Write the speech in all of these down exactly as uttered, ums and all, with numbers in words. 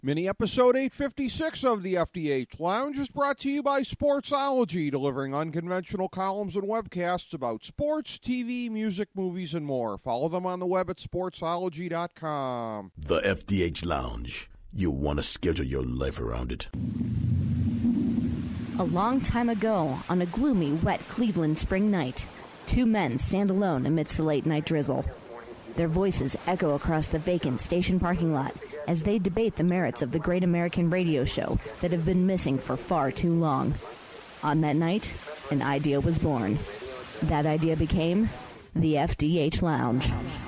Mini episode eight fifty-six of the F D H Lounge is brought to you by Sportsology, delivering unconventional columns and webcasts about sports, T V, music, movies, and more. Follow them on the web at sportsology dot com. The F D H Lounge. You'll want to schedule your life around it. A long time ago, on a gloomy, wet Cleveland spring night, two men stand alone amidst the late-night drizzle. Their voices echo across the vacant station parking lot as they debate the merits of the great American radio show that have been missing for far too long. On that night, an idea was born. That idea became the F D H Lounge.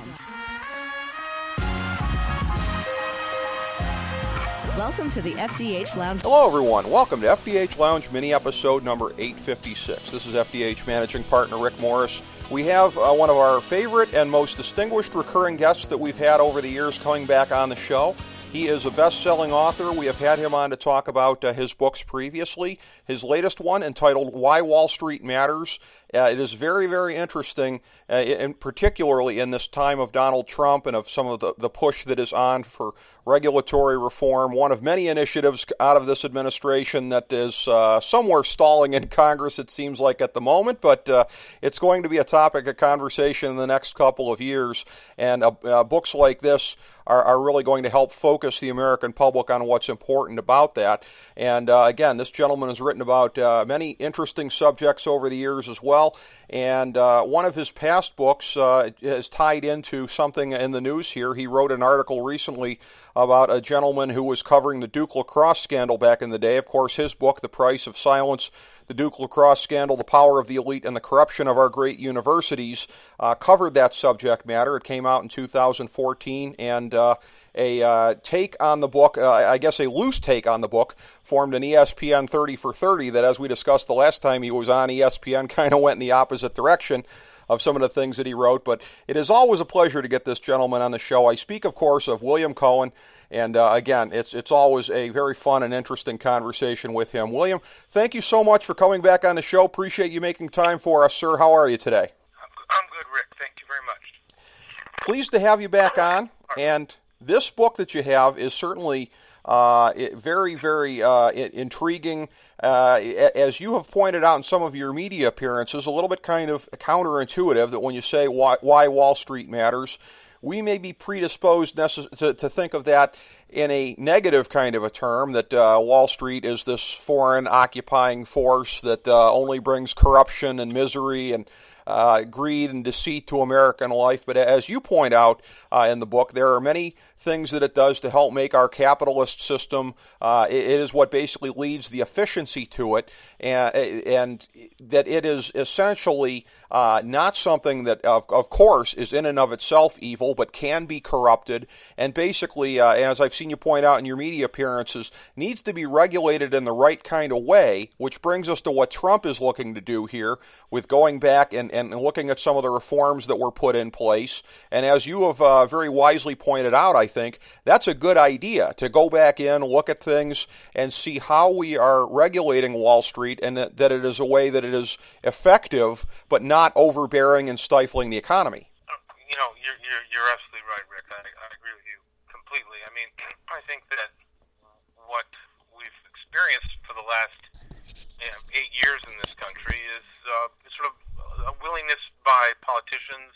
Welcome to the F D H Lounge. Hello, everyone. Welcome to F D H Lounge mini episode number eight fifty-six. This is F D H managing partner Rick Morris. We have uh, one of our favorite and most distinguished recurring guests that we've had over the years coming back on the show. He is a best-selling author. We have had him on to talk about uh, his books previously. His latest one, entitled Why Wall Street Matters. Uh, it is very, very interesting, uh, and particularly in this time of Donald Trump and of some of the, the push that is on for regulatory reform. One of many initiatives out of this administration that is uh, somewhere stalling in Congress, it seems like at the moment, but uh, it's going to be a topic of conversation in the next couple of years. And uh, uh, books like this are, are really going to help focus the American public on what's important about that. And uh, again, this gentleman has written about uh, many interesting subjects over the years as well. And uh, one of his past books uh, is tied into something in the news here. He wrote an article recently about a gentleman who was covering the Duke lacrosse scandal back in the day. Of course, his book, The Price of Silence, The Duke lacrosse Scandal, The Power of the Elite, and the Corruption of Our Great Universities, uh, covered that subject matter. It came out in two thousand fourteen, and uh, a uh, take on the book, uh, I guess a loose take on the book, formed an E S P N thirty for thirty that, as we discussed the last time he was on E S P N, kind of went in the opposite direction of some of the things that he wrote. But it is always a pleasure to get this gentleman on the show. I speak, of course, of William Cohen. And uh, again, it's it's always a very fun and interesting conversation with him. William, thank you so much for coming back on the show. Appreciate you making time for us, sir. How are you today? I'm good, Rick. Thank you very much. Pleased to have you back on. And this book that you have is certainly uh, very, very uh, intriguing. Uh, as you have pointed out in some of your media appearances, a little bit kind of counterintuitive that when you say why, why Wall Street matters, we may be predisposed necess- to, to think of that in a negative kind of a term, that uh, Wall Street is this foreign occupying force that uh, only brings corruption and misery and uh, greed and deceit to American life. But as you point out uh, in the book, there are many things that it does to help make our capitalist system. Uh, it, it is what basically leads the efficiency to it, and, and that it is essentially uh, not something that, of, of course, is in and of itself evil, but can be corrupted, and basically, uh, as I've seen you point out in your media appearances, needs to be regulated in the right kind of way, which brings us to what Trump is looking to do here with going back and, and looking at some of the reforms that were put in place. And as you have uh, very wisely pointed out, I think, that's a good idea, to go back in, look at things, and see how we are regulating Wall Street, and that, that it is a way that it is effective, but not overbearing and stifling the economy. You know, you're, you're, you're absolutely right, Rick. I, I agree with you completely. I mean, I think that what we've experienced for the last you know, eight years in this country is uh, sort of a willingness by politicians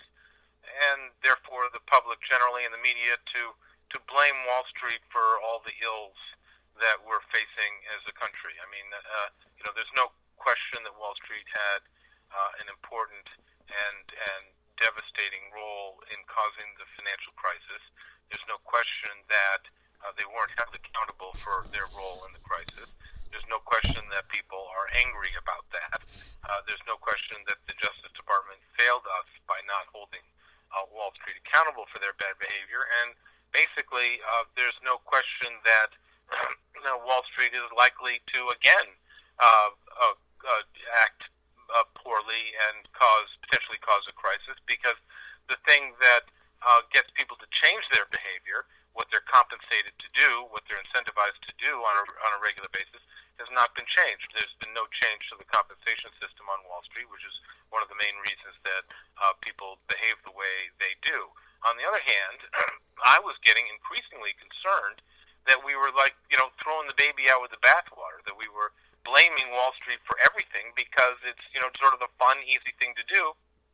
and therefore the public generally and the media to, to blame Wall Street for all the ills that we're facing as a country. I mean, uh, you know, there's no question that Wall Street had uh, an important and and devastating role in causing the financial crisis. There's no question that uh, they weren't held accountable for their role in the crisis. There's no question that people are angry about that. Uh, there's no question that the Justice Department failed us by not holding uh, Wall Street accountable for their bad behavior. And basically, uh, there's no question that you know, Wall Street is likely to again uh, uh, uh, act uh, poorly and cause potentially cause a crisis, because the thing that uh, gets people to change their behavior, what they're compensated to do, what they're incentivized to do on a, on a regular basis, has not been changed. There's been no change to the compensation system on Wall Street, which is one of the main reasons that uh, people behave the way they do. On the other hand, I was getting increasingly concerned that we were like, you know, throwing the baby out with the bathwater, that we were blaming Wall Street for everything because it's, you know, sort of the fun, easy thing to do.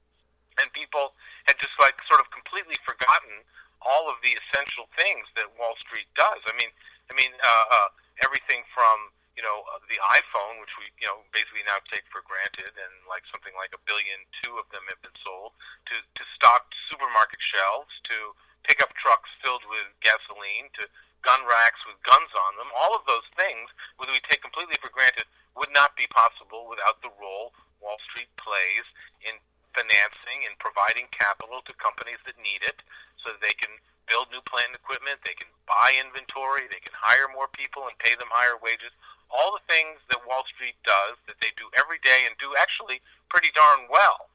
And people had just like sort of completely forgotten all of the essential things that Wall Street does. I mean, I mean, uh, uh, everything from, you know, uh, the iPhone, which we, you know, basically now take for granted, and like something like a billion, two of them have been sold, to, to stocked supermarket shelves, to pickup trucks filled with gasoline, to gun racks with guns on them. All of those things, whether we take completely for granted, would not be possible without the role Wall Street plays in financing and providing capital to companies that need it so that they can build new plant and equipment, they can buy inventory, they can hire more people and pay them higher wages. All the things that Wall Street does, that they do every day and do actually pretty darn well.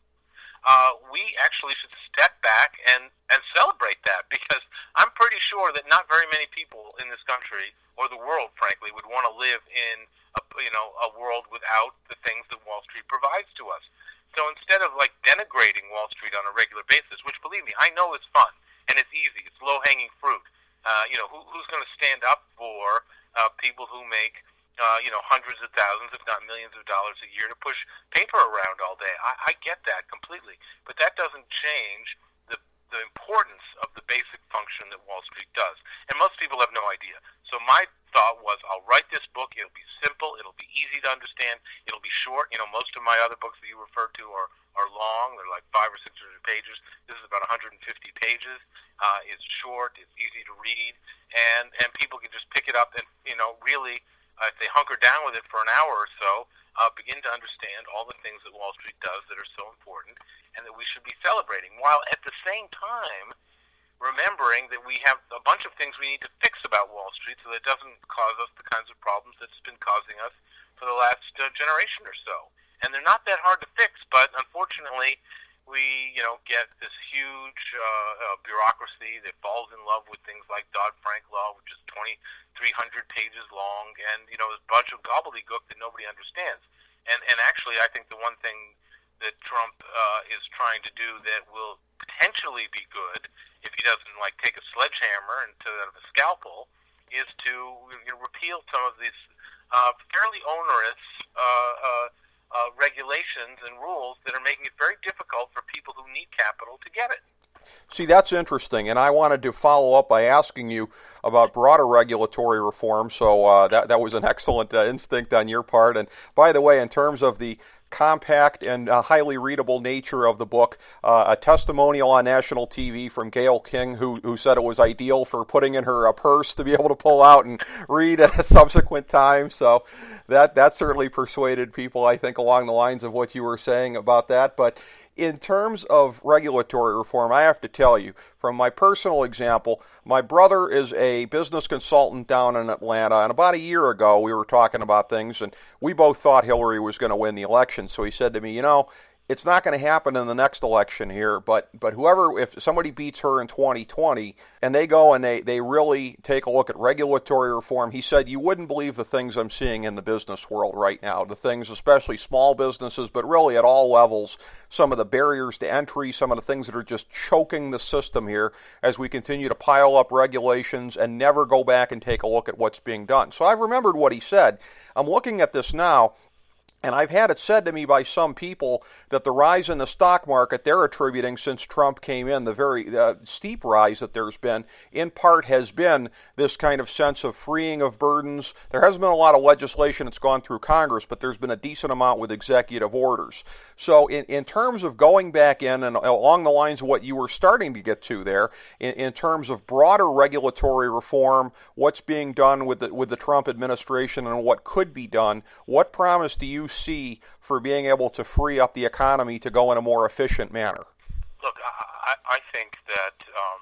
Uh, we actually should step back and, and celebrate that, because I'm pretty sure that not very many people in this country, or the world, frankly, would want to live in a, you know, a world without the things that Wall Street provides to us. So instead of like denigrating Wall Street on a regular basis, which, believe me, I know is fun and it's easy, it's low-hanging fruit. Uh, you know, who, who's going to stand up for uh, people who make Uh, you know, hundreds of thousands, if not millions of dollars a year to push paper around all day? I, I get that completely. But that doesn't change the, the importance of the basic function that Wall Street does. And most people have no idea. So my thought was, I'll write this book. It'll be simple. It'll be easy to understand. It'll be short. You know, most of my other books that you referred to are, are long. They're like five or six hundred pages. This is about one hundred fifty pages. Uh, it's short. It's easy to read. And, and people can just pick it up and, you know, really, Uh, if they hunker down with it for an hour or so, uh, begin to understand all the things that Wall Street does that are so important and that we should be celebrating, while at the same time remembering that we have a bunch of things we need to fix about Wall Street so that it doesn't cause us the kinds of problems that's been causing us for the last uh, generation or so. And they're not that hard to fix, but unfortunately we, you know, get this huge uh, uh, bureaucracy that falls in love with things like Dodd-Frank law, which is twenty-three hundred pages long, and, you know, a bunch of gobbledygook that nobody understands. And and actually, I think the one thing that Trump uh, is trying to do that will potentially be good, if he doesn't, like, take a sledgehammer instead of a scalpel, is to, you know, repeal some of these uh, fairly onerous uh, uh, Uh, regulations and rules that are making it very difficult for people who need capital to get it. See, that's interesting, and I wanted to follow up by asking you about broader regulatory reform, so uh, that, that was an excellent uh, instinct on your part. And by the way, in terms of the compact and uh, highly readable nature of the book, uh, a testimonial on national T V from Gayle King, who who said it was ideal for putting in her uh, purse to be able to pull out and read at a subsequent time. So that that certainly persuaded people, I think, along the lines of what you were saying about that. But in terms of regulatory reform, I have to tell you, from my personal example, my brother is a business consultant down in Atlanta, and about a year ago we were talking about things, and we both thought Hillary was going to win the election. So he said to me, you know, it's not going to happen in the next election here, but but whoever, if somebody beats her in twenty twenty and they go and they, they really take a look at regulatory reform, he said, you wouldn't believe the things I'm seeing in the business world right now, the things, especially small businesses, but really at all levels, some of the barriers to entry, some of the things that are just choking the system here as we continue to pile up regulations and never go back and take a look at what's being done. So I've remembered what he said. I'm looking at this now, and I've had it said to me by some people that the rise in the stock market they're attributing since Trump came in, the very uh, steep rise that there's been, in part has been this kind of sense of freeing of burdens. There hasn't been a lot of legislation that's gone through Congress, but there's been a decent amount with executive orders. So in, in terms of going back in and along the lines of what you were starting to get to there, in, in terms of broader regulatory reform, what's being done with the, with the Trump administration and what could be done, what promise do you see for being able to free up the economy to go in a more efficient manner? Look, I, I think that um,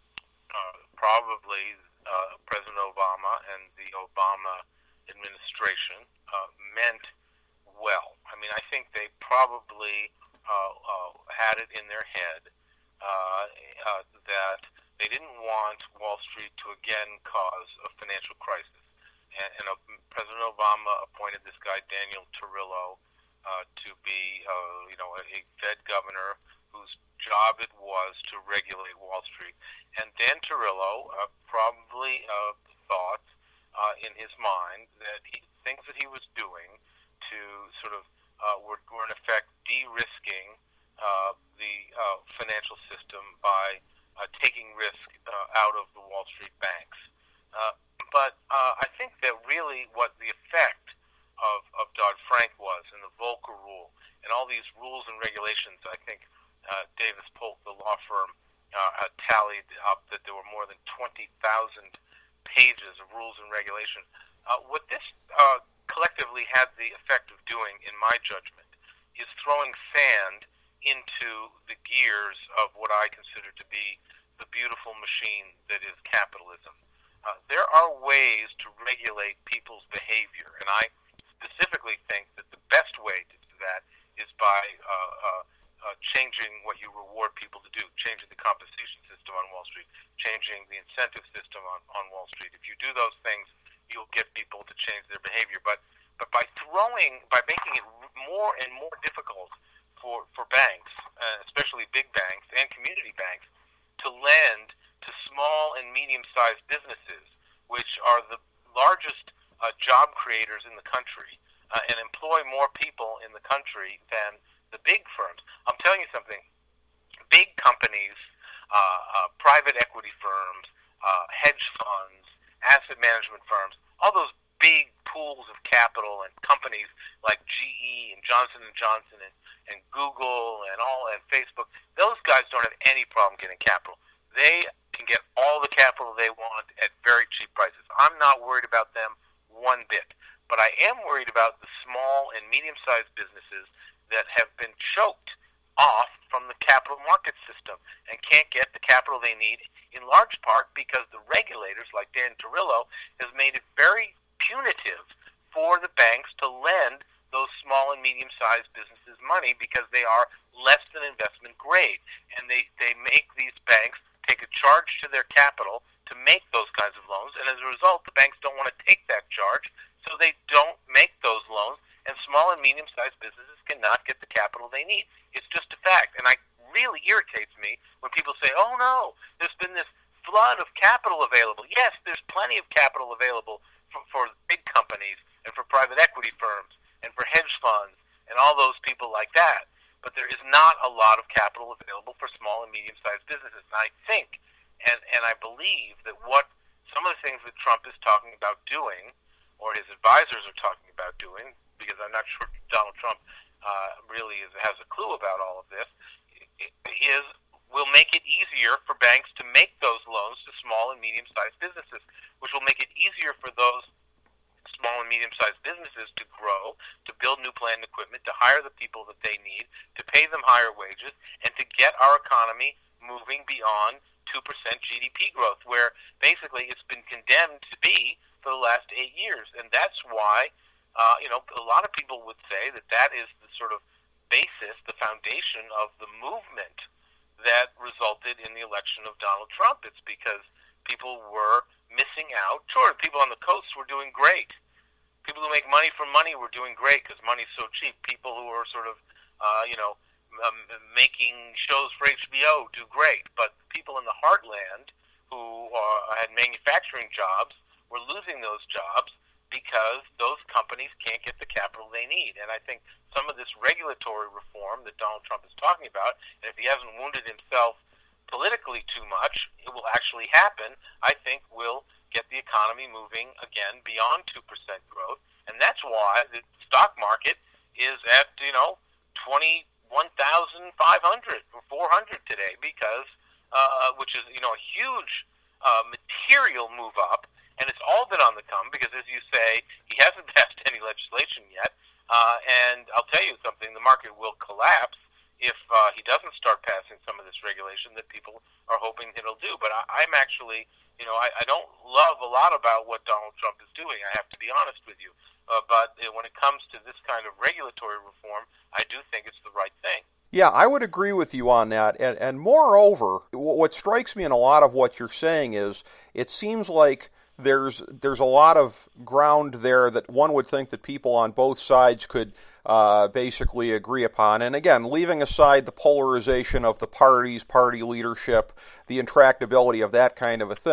uh, probably uh, President Obama and the Obama administration uh, meant well. I mean, I think they probably uh, uh, had it in their head uh, uh, that they didn't want Wall Street to again cause a financial crisis. And, and uh, President Obama appointed this guy, Daniel Tarullo, uh, to be, uh, you know, a, a Fed governor whose job it was to regulate Wall Street. And Dan Tarullo uh, probably uh, thought uh, in his mind that he, things that he was doing to sort of uh, were, were in effect de-risking uh, the uh, financial system by uh, taking risk uh, out of the Wall Street banks. Uh, but uh, I think that really what the effect of, of Dodd-Frank was, and the Volcker Rule, and all these rules and regulations, I think uh, Davis Polk, the law firm, uh, tallied up that there were more than twenty thousand pages of rules and regulation. Uh, what this uh, collectively had the effect of doing, in my judgment, is throwing sand into the gears of what I consider to be the beautiful machine that is capitalism. Uh, there are ways to regulate people's behavior, and I specifically think that the best way to do that is by uh, uh, uh, changing what you reward people to do, changing the compensation system on Wall Street, changing the incentive system on, on Wall Street. If you do those things, you'll get people to change their behavior. But but by throwing, by making it more and more difficult for, for banks, uh, especially big banks and community banks, to lend to small and medium-sized businesses, which are the largest uh, job creators in the country uh, and employ more people in the country than the big firms. I'm telling you something. Big companies, uh, uh, private equity firms, uh, hedge funds, asset management firms, all those big pools of capital and companies like G E and Johnson and Johnson and, and Google and all and Facebook, those guys don't have any problem getting capital. They can get all the capital they want at very cheap prices. I'm not worried about them one bit. But I am worried about the small and medium-sized businesses that have been choked off from the capital market system and can't get the capital they need, in large part because the regulators, like Dan Tarullo, has made it very punitive for the banks to lend those small and medium-sized businesses money because they are less than investment grade. And they, they make these banks take a charge to their capital to make those kinds of loans, and as a result, the banks don't want to take that charge, so they don't make those loans, and small and medium-sized businesses cannot get the capital they need. It's just a fact, and it really irritates me when people say, oh no, there's been this flood of capital available. Yes, there's plenty of capital available for, for big companies and for private equity firms and for hedge funds and all those people like that, but there is not a lot of capital available for small and medium-sized businesses. And I think, and, and I believe that what some of the things that Trump is talking about doing, or his advisors are talking about doing, because I'm not sure Donald Trump uh, really is, has a clue about all of this, is will make it easier for banks to make those loans to small and medium-sized businesses, which will make it easier for those small and medium-sized businesses to grow, to build new plant and equipment, to hire the people that they need, to pay them higher wages, and to get our economy moving beyond two percent G D P growth, where basically it's been condemned to be for the last eight years. And that's why, uh, you know, a lot of people would say that that is the sort of basis, the foundation of the movement that resulted in the election of Donald Trump. It's because people were missing out. Sure, people on the coast were doing great. People who make money from money were doing great because money's so cheap. People who are sort of, uh, you know, um, making shows for H B O do great. But people in the heartland who uh, had manufacturing jobs were losing those jobs because those companies can't get the capital they need. And I think some of this regulatory reform that Donald Trump is talking about, and if he hasn't wounded himself politically too much, it will actually happen, I think will get the economy moving again beyond two percent growth. And that's why the stock market is at, you know, twenty-one thousand five hundred or four hundred today, because, uh, which is, you know, a huge uh, material move up. And it's all been on the come because, as you say, he hasn't passed any legislation yet. Uh, and I'll tell you something, the market will collapse if uh, he doesn't start passing some of this regulation that people are hoping it'll do. But I, I'm actually, you know, I, I don't love a lot about what Donald Trump is doing, I have to be honest with you. Uh, but uh, when it comes to this kind of regulatory reform, I do think it's the right thing. Yeah, I would agree with you on that. And, and moreover, what strikes me in a lot of what you're saying is it seems like There's there's a lot of ground there that one would think that people on both sides could uh, basically agree upon. And again, leaving aside the polarization of the parties, party leadership, the intractability of that kind of a thing,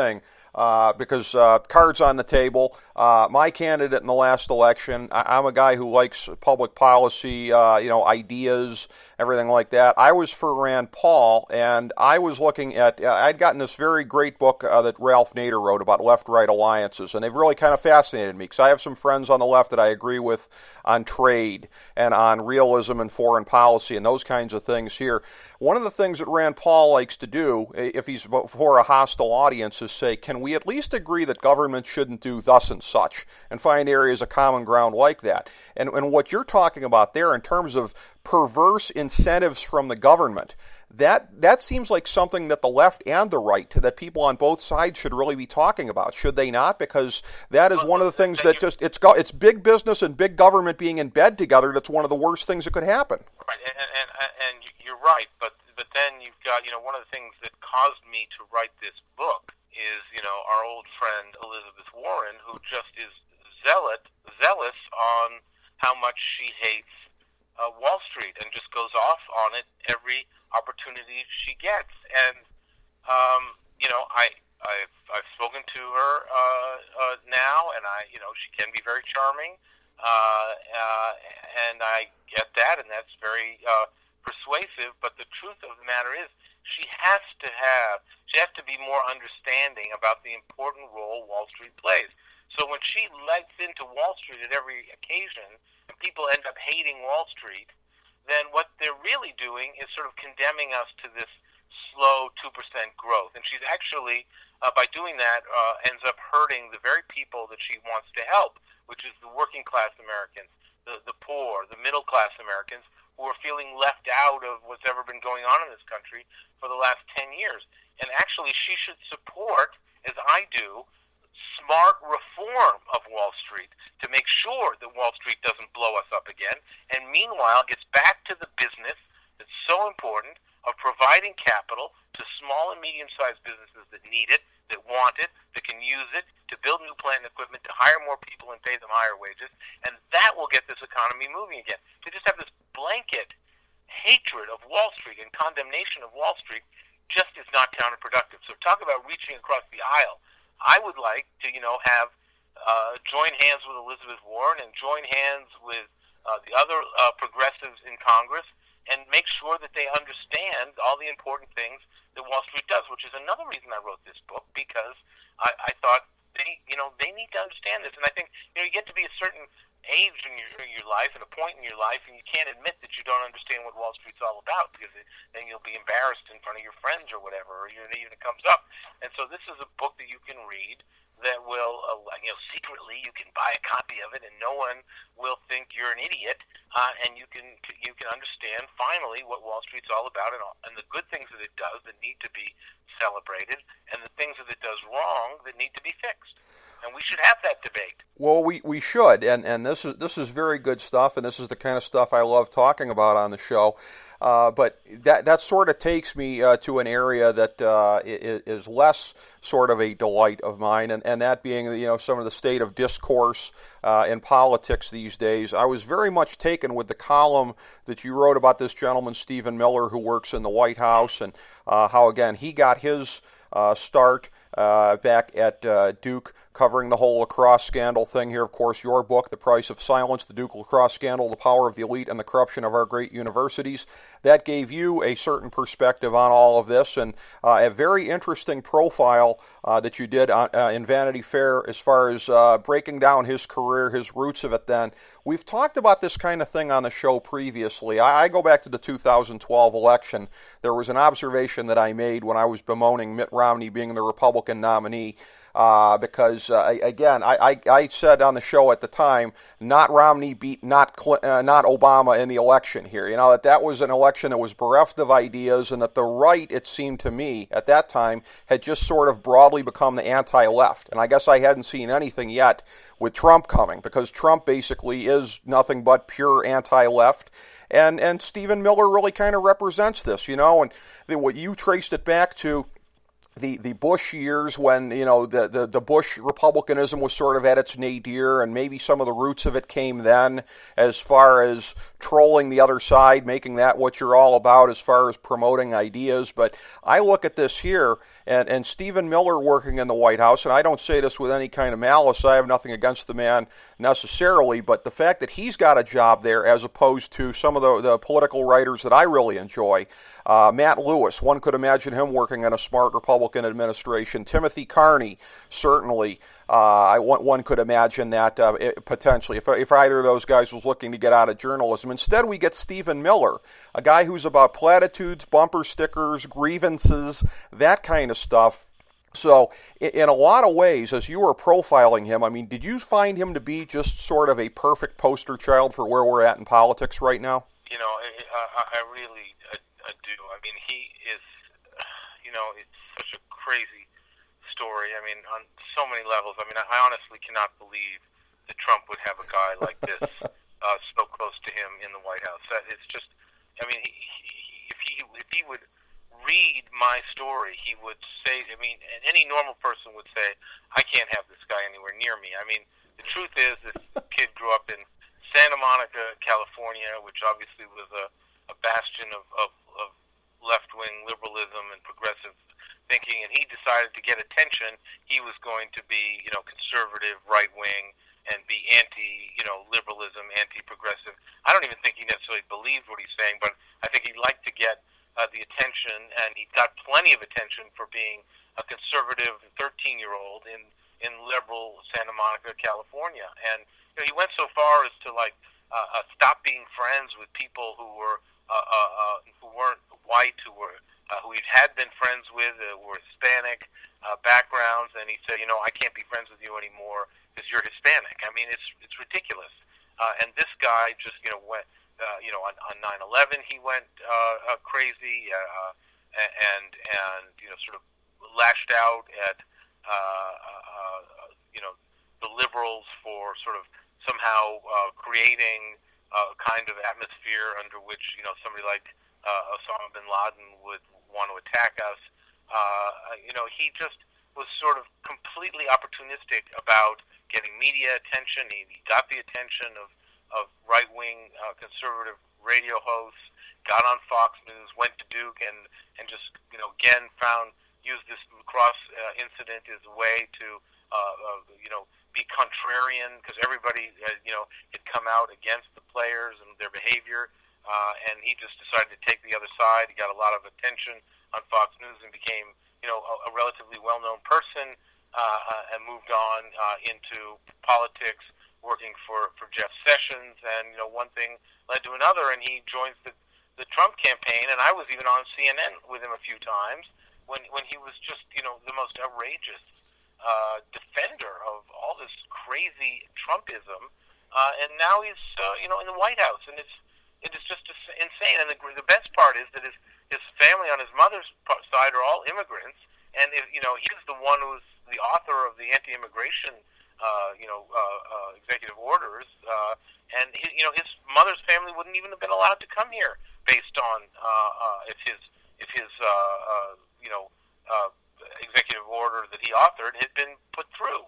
Uh, because uh, cards on the table. Uh, my candidate in the last election, I- I'm a guy who likes public policy, uh, you know, ideas, everything like that. I was for Rand Paul, and I was looking at, uh, I'd gotten this very great book uh, that Ralph Nader wrote about left-right alliances, and they've really kind of fascinated me, because I have some friends on the left that I agree with on trade and on realism and foreign policy and those kinds of things here. One of the things that Rand Paul likes to do, if he's before a hostile audience, is say, can we at least agree that government shouldn't do thus and such, and find areas of common ground like that? And, and what you're talking about there in terms of perverse incentives from the government, that that seems like something that the left and the right, that people on both sides should really be talking about, should they not? Because that is one of the things that just, it's it's big business and big government being in bed together. That's one of the worst things that could happen. Right, and, and, and you're right, but but then you've got, you know, one of the things that caused me to write this book is, you know, our old friend Elizabeth Warren, who just is zealot, zealous on how much she hates uh, Wall Street and just goes off on it every opportunity she gets. And, um, you know, I, I've, I've spoken to her uh, uh, now, and I, you know, she can be very charming, uh, uh, and I get that, and that's very uh, persuasive, but the truth of the matter is she has to have, she has to be more understanding about the important role Wall Street plays. So when she lets into Wall Street at every occasion, and people end up hating Wall Street, then what they're really doing is sort of condemning us to this slow two percent growth. And she's actually, uh, by doing that, uh, ends up hurting the very people that she wants to help, which is the working class Americans, the, the poor, the middle class Americans, who are feeling left out of what's ever been going on in this country for the last ten years. And actually, she should support, as I do, smart reform of Wall Street to make sure that Wall Street doesn't blow us up again, and meanwhile gets back to the business that's so important of providing capital to small and medium-sized businesses that need it, that want it, that can use it, to build new plant and equipment, to hire more people and pay them higher wages, and that will get this economy moving again. To just have this blanket hatred of Wall Street and condemnation of Wall Street just is not counterproductive. So talk about reaching across the aisle. I would like to, you know, have uh, join hands with Elizabeth Warren and join hands with uh, the other uh, progressives in Congress and make sure that they understand all the important things that Wall Street does, which is another reason I wrote this book, because I, I thought they, you know, they need to understand this. And I think, you know, you get to be a certain age in your, in your life and a point in your life, and you can't admit that you don't understand what Wall Street's all about, because it, then you'll be embarrassed in front of your friends or whatever, or even if it comes up. And so this is a book that you can read that will, uh, you know, secretly you can buy a copy of it, and no one will think you're an idiot, uh, and you can you can understand finally what Wall Street's all about, and, all, and the good things that it does that need to be celebrated, and the things that it does wrong that need to be fixed. And we should have that debate. Well, we, we should, and, and this is this is very good stuff, and this is the kind of stuff I love talking about on the show. Uh, but that that sort of takes me uh, to an area that uh, is, is less sort of a delight of mine, and, and that being, you know, some of the state of discourse uh, in politics these days. I was very much taken with the column that you wrote about this gentleman, Stephen Miller, who works in the White House, and uh, how, again, he got his uh, start uh, back at uh, Duke, covering the whole lacrosse scandal thing here. Of course, your book, The Price of Silence, The Duke Lacrosse Scandal, The Power of the Elite and the Corruption of Our Great Universities. That gave you a certain perspective on all of this, and uh, a very interesting profile uh, that you did on, uh, in Vanity Fair as far as uh, breaking down his career, his roots of it then. We've talked about this kind of thing on the show previously. I, I go back to the two thousand twelve election. There was an observation that I made when I was bemoaning Mitt Romney being the Republican nominee. Uh, because, uh, again, I, I, I said on the show at the time, not Romney beat not uh, not Obama in the election here. You know, that that was an election that was bereft of ideas, and that the right, it seemed to me, at that time, had just sort of broadly become the anti-left. And I guess I hadn't seen anything yet with Trump coming, because Trump basically is nothing but pure anti-left. And, and Stephen Miller really kind of represents this, you know, and the, what you traced it back to, the, the Bush years when, you know, the, the, the Bush Republicanism was sort of at its nadir, and maybe some of the roots of it came then as far as trolling the other side, making that what you're all about as far as promoting ideas. But I look at this here, and, and Stephen Miller working in the White House, and I don't say this with any kind of malice. I have nothing against the man necessarily, but the fact that he's got a job there as opposed to some of the, the political writers that I really enjoy. Uh, Matt Lewis, one could imagine him working in a smart Republican administration. Timothy Carney, certainly. Uh, I, one could imagine that uh, it, potentially, if, if either of those guys was looking to get out of journalism. Instead, we get Stephen Miller, a guy who's about platitudes, bumper stickers, grievances, that kind of stuff. So, in a lot of ways, as you were profiling him, I mean, did you find him to be just sort of a perfect poster child for where we're at in politics right now? You know, I, I really I, I do. I mean, he is, you know, it's such a crazy story. I mean, on so many levels. I mean, I honestly cannot believe that Trump would have a guy like this uh, so close to him in the White House. That it's just, I mean, he, he, if he if he would read my story, he would say, I mean, any normal person would say, I can't have this guy anywhere near me. I mean, the truth is, this kid grew up in Santa Monica, California, which obviously was a, a bastion of, of, of left-wing liberalism and progressive thinking, and he decided to get attention. He was going to be, you know, conservative, right-wing, and be anti, you know, liberalism, anti-progressive. I don't even think he necessarily believed what he's saying, but I think he liked to get Uh, the attention, and he got plenty of attention for being a conservative thirteen-year-old in in liberal Santa Monica, California. And you know, he went so far as to like uh, uh, stop being friends with people who were uh, uh, uh, who weren't white, who were uh, who he had been friends with, uh, were Hispanic uh, backgrounds. And he said, you know, I can't be friends with you anymore because you're Hispanic. I mean, it's it's ridiculous. Uh, and this guy just you know went. Uh, you know, on, on nine eleven, he went uh, uh, crazy uh, and and you know sort of lashed out at uh, uh, you know the liberals for sort of somehow uh, creating a kind of atmosphere under which you know somebody like uh, Osama bin Laden would want to attack us. Uh, you know, he just was sort of completely opportunistic about getting media attention. He, he got the attention of of right-wing uh, conservative radio hosts, got on Fox News, went to Duke, and, and just, you know, again found, used this lacrosse uh, incident as a way to, uh, uh, you know, be contrarian, because everybody, uh, you know, had come out against the players and their behavior, uh, and he just decided to take the other side. He got a lot of attention on Fox News and became, you know, a, a relatively well-known person, uh, and moved on uh, into politics, working for, for Jeff Sessions, and you know one thing led to another, and he joins the the Trump campaign. And I was even on C N N with him a few times when when he was just you know the most outrageous uh, defender of all this crazy Trumpism, uh, and now he's uh, you know in the White House, and it's it is just insane. And the the best part is that his his family on his mother's side are all immigrants, and if, you know he's the one who's the author of the anti-immigration. Uh, you know, uh, uh, executive orders, uh, and his, you know his mother's family wouldn't even have been allowed to come here based on uh, uh, if his if his uh, uh, you know uh, executive order that he authored had been put through.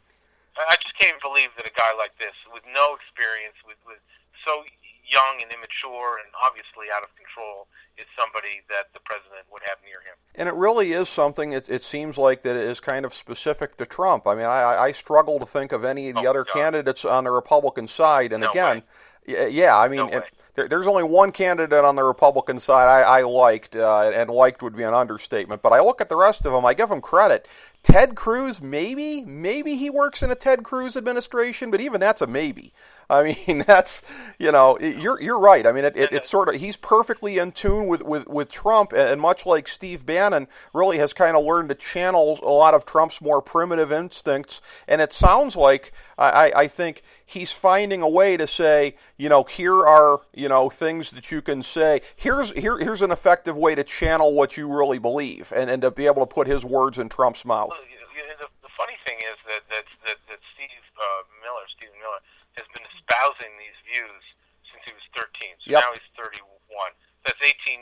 I just can't believe that a guy like this, with no experience, with, with so young and immature and obviously out of control, is somebody that the president would have near him. And it really is something, it, it seems like, that is kind of specific to Trump. I mean, I, I struggle to think of any of the oh, other God. candidates on the Republican side. And no again, way. yeah, I mean, no it, there, there's only one candidate on the Republican side I, I liked, uh, and liked would be an understatement. But I look at the rest of them, I give them credit. Ted Cruz, maybe, maybe he works in a Ted Cruz administration, but even that's a maybe. I mean, that's, you know, you're you're right. I mean, it, it, it's sort of, he's perfectly in tune with, with, with Trump, and much like Steve Bannon, really has kind of learned to channel a lot of Trump's more primitive instincts. And it sounds like, I, I think, he's finding a way to say, you know, here are, you know, things that you can say. Here's here here's an effective way to channel what you really believe, and, and to be able to put his words in Trump's mouth. Well, you know, the, the funny thing is that that that, that Steve uh, Miller, Stephen Miller, has been espousing these views since he was thirteen. So yep. now he's thirty-one. That's eighteen years.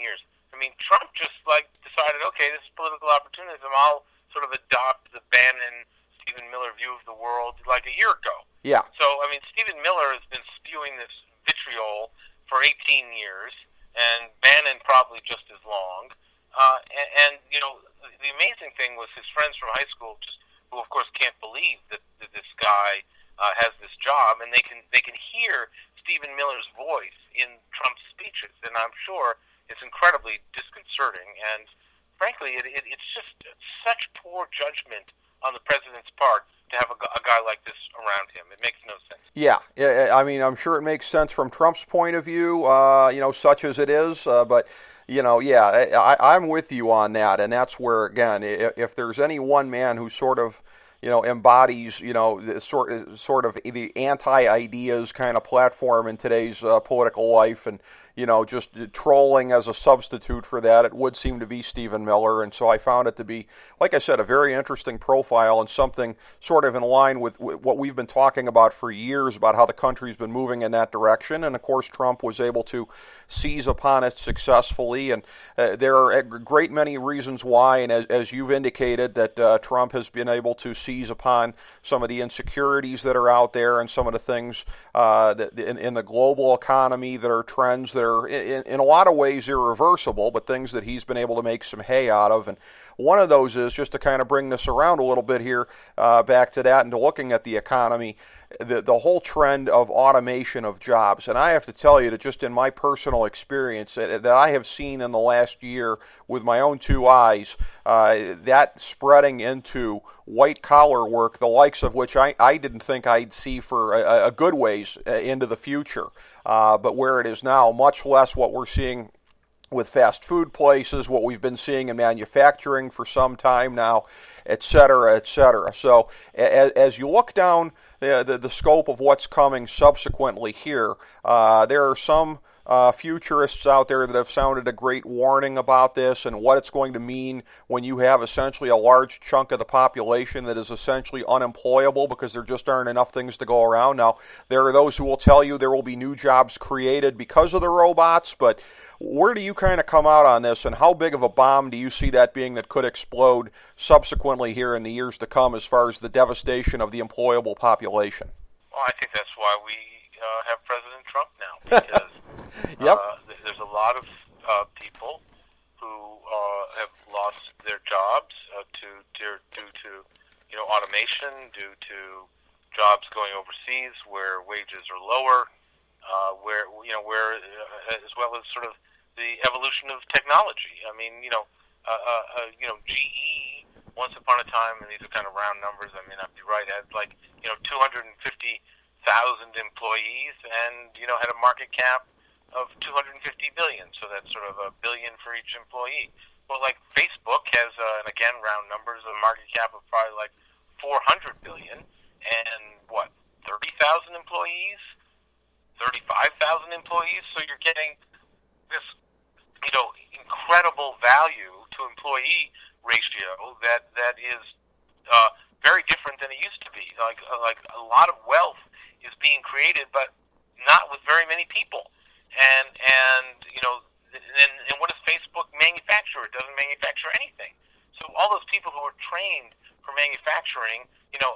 I mean, Trump just like decided, okay, this is political opportunism. I'll sort of adopt the Bannon, Stephen Miller view of the world like a year ago. Yeah. So, I mean, Stephen Miller has been spewing this vitriol for eighteen years, and Bannon probably just as long. Uh, and, and, you know, the, the amazing thing was his friends from high school, just, who of course can't believe that, that this guy uh, has this job, and they can they can hear Stephen Miller's voice in Trump's speeches, and I'm sure it's incredibly disconcerting. And frankly, it, it, it's just such poor judgment on the president's part to have a, a guy like this around him. It makes no sense. Yeah, I mean, I'm sure it makes sense from Trump's point of view, uh, you know, such as it is, uh, but, you know, yeah, I, I'm with you on that, and that's where, again, if there's any one man who sort of, you know, embodies, you know, the sort, sort of the anti-ideas kind of platform in today's uh, political life, and, you know, just trolling as a substitute for that, it would seem to be Stephen Miller. And so I found it to be, like I said, a very interesting profile and something sort of in line with what we've been talking about for years about how the country's been moving in that direction. And, of course, Trump was able to seize upon it successfully. And uh, there are a great many reasons why, and as, as you've indicated, that uh, Trump has been able to seize upon some of the insecurities that are out there and some of the things uh, that in, in the global economy that are trends that are In, in a lot of ways irreversible, but things that he's been able to make some hay out of. And one of those is, just to kind of bring this around a little bit here, uh, back to that and to looking at the economy, the, the whole trend of automation of jobs. And I have to tell you that just in my personal experience that, that I have seen in the last year with my own two eyes, uh, that spreading into white-collar work, the likes of which I, I didn't think I'd see for a, a good ways into the future. Uh, but where it is now, much less what we're seeing with fast food places, what we've been seeing in manufacturing for some time now, et cetera, et cetera. So as, as you look down the, the, the scope of what's coming subsequently here, uh, there are some Uh, futurists out there that have sounded a great warning about this and what it's going to mean when you have essentially a large chunk of the population that is essentially unemployable because there just aren't enough things to go around. Now, there are those who will tell you there will be new jobs created because of the robots, but where do you kind of come out on this, and how big of a bomb do you see that being that could explode subsequently here in the years to come as far as the devastation of the employable population? Well, I think that's why we uh, have President Trump now, because Yep. Uh, there's a lot of uh, people who uh, have lost their jobs uh, to, to due to you know automation, due to jobs going overseas where wages are lower, uh, where you know where uh, as well as sort of the evolution of technology. I mean, you know, uh, uh, you know, G E once upon a time, and these are kind of round numbers, I may not be right, had like you know two hundred fifty thousand employees, and you know had a market cap of two hundred fifty billion, so that's sort of a billion for each employee. Well, like Facebook has, uh, and again, round numbers, a market cap of probably like four hundred billion, and what, thirty thousand employees, thirty-five thousand employees. So you're getting this, you know, incredible value to employee ratio that that is uh, very different than it used to be. Like uh, like a lot of wealth is being created, but not with very many people. And, and you know, and, and what does Facebook manufacture? It doesn't manufacture anything. So all those people who are trained for manufacturing, you know,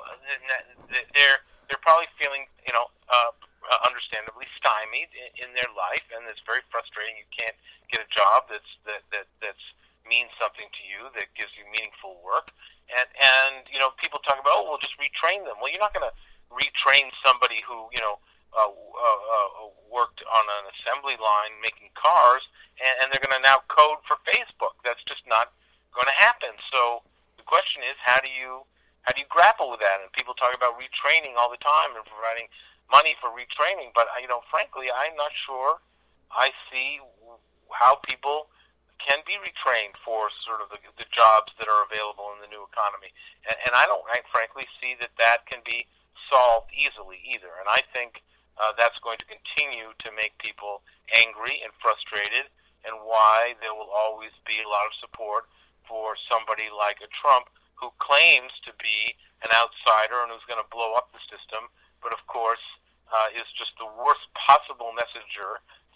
they're they're probably feeling, you know, uh, understandably stymied in, in their life, and it's very frustrating. You can't get a job that's that that that's means something to you, that gives you meaningful work. And and you know, people talk about, oh, we'll just retrain them. Well, you're not going to retrain somebody who, you know, Uh, uh, uh, worked on an assembly line making cars, and, and they're going to now code for Facebook. That's just not going to happen. So the question is, how do you how do you grapple with that? And people talk about retraining all the time and providing money for retraining, but you know, frankly, I'm not sure I see how people can be retrained for sort of the, the jobs that are available in the new economy, and, and I don't, I frankly see that that can be solved easily either. And I think Uh, that's going to continue to make people angry and frustrated, and why there will always be a lot of support for somebody like a Trump who claims to be an outsider and who's going to blow up the system, but of course uh, is just the worst possible messenger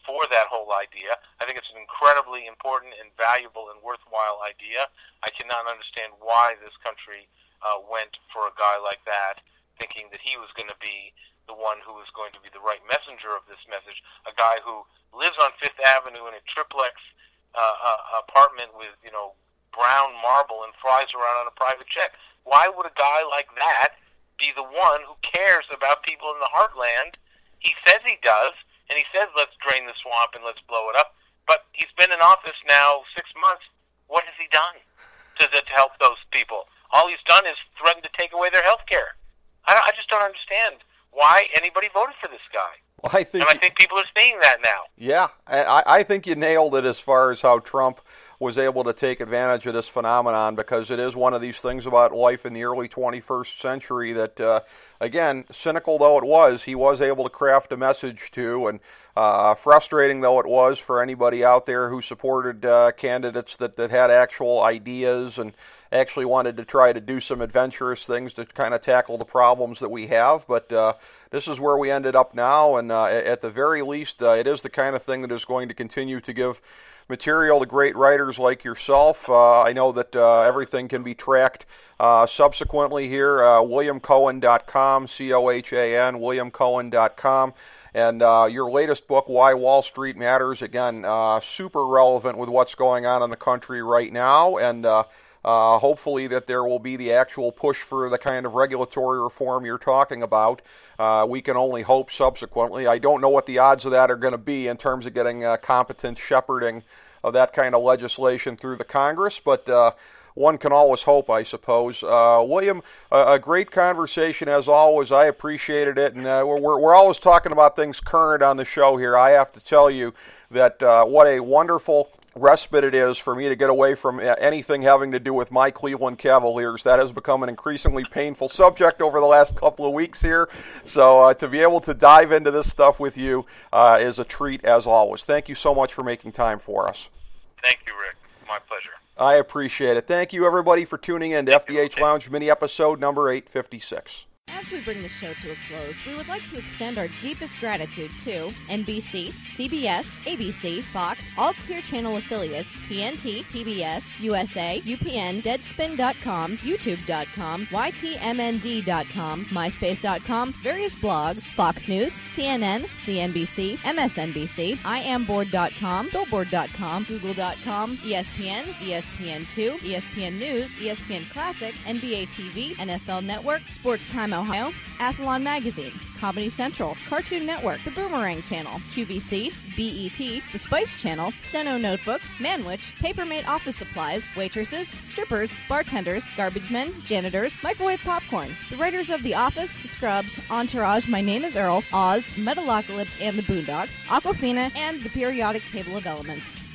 for that whole idea. I think it's an incredibly important and valuable and worthwhile idea. I cannot understand why this country uh, went for a guy like that, thinking that he was going to be the one who was going to be the right messenger of this message, a guy who lives on Fifth Avenue in a triplex uh, uh, apartment with, you know, brown marble and flies around on a private jet. Why would a guy like that be the one who cares about people in the heartland? He says he does, and he says let's drain the swamp and let's blow it up, but he's been in office now six months. What has he done to, to help those people? All he's done is threaten to take away their health care. I, I just don't understand why anybody voted for this guy. Well, I think and I think people are seeing that now. Yeah, I, I think you nailed it as far as how Trump was able to take advantage of this phenomenon, because it is one of these things about life in the early twenty-first century that, uh, again, cynical though it was, he was able to craft a message to, and uh, frustrating though it was for anybody out there who supported uh, candidates that, that had actual ideas and actually wanted to try to do some adventurous things to kind of tackle the problems that we have. But uh, this is where we ended up now, and uh, at the very least, uh, it is the kind of thing that is going to continue to give material to great writers like yourself. Uh, I know that uh, everything can be tracked uh, subsequently here. Uh, william cohan dot com, C O H A N, william cohan dot com. And uh, your latest book, Why Wall Street Matters, again, uh, super relevant with what's going on in the country right now, and uh, uh, hopefully that there will be the actual push for the kind of regulatory reform you're talking about. Uh, we can only hope subsequently. I don't know what the odds of that are going to be in terms of getting uh, competent shepherding of that kind of legislation through the Congress, but uh, one can always hope, I suppose. Uh, William, uh, a great conversation as always. I appreciated it, and uh, we're, we're always talking about things current on the show here. I have to tell you that uh, what a wonderful respite it is for me to get away from anything having to do with my Cleveland Cavaliers. That has become an increasingly painful subject over the last couple of weeks here. So uh, to be able to dive into this stuff with you uh, is a treat as always. Thank you so much for making time for us. Thank you, Rick. My pleasure. I appreciate it. Thank you, everybody, for tuning in to F D H Lounge mini episode number eight fifty-six. As we bring the show to a close, we would like to extend our deepest gratitude to N B C, C B S, A B C, Fox, all Clear Channel affiliates, T N T, T B S, U S A, U P N, Deadspin dot com, YouTube dot com, Y T M N D dot com, MySpace dot com, various blogs, Fox News, C N N, C N B C, M S N B C, I am board dot com, Billboard dot com, Google dot com, E S P N, E S P N two, E S P N News, E S P N Classic, N B A T V, N F L Network, Sports Time Ohio, Athlon Magazine, Comedy Central, Cartoon Network, The Boomerang Channel, Q V C, B E T, The Spice Channel, Steno Notebooks, Manwich, Papermate Office Supplies, waitresses, strippers, bartenders, garbage men, janitors, microwave popcorn, the writers of The Office, Scrubs, Entourage, My Name is Earl, Oz, Metalocalypse and the Boondocks, Aquafina, and The Periodic Table of Elements.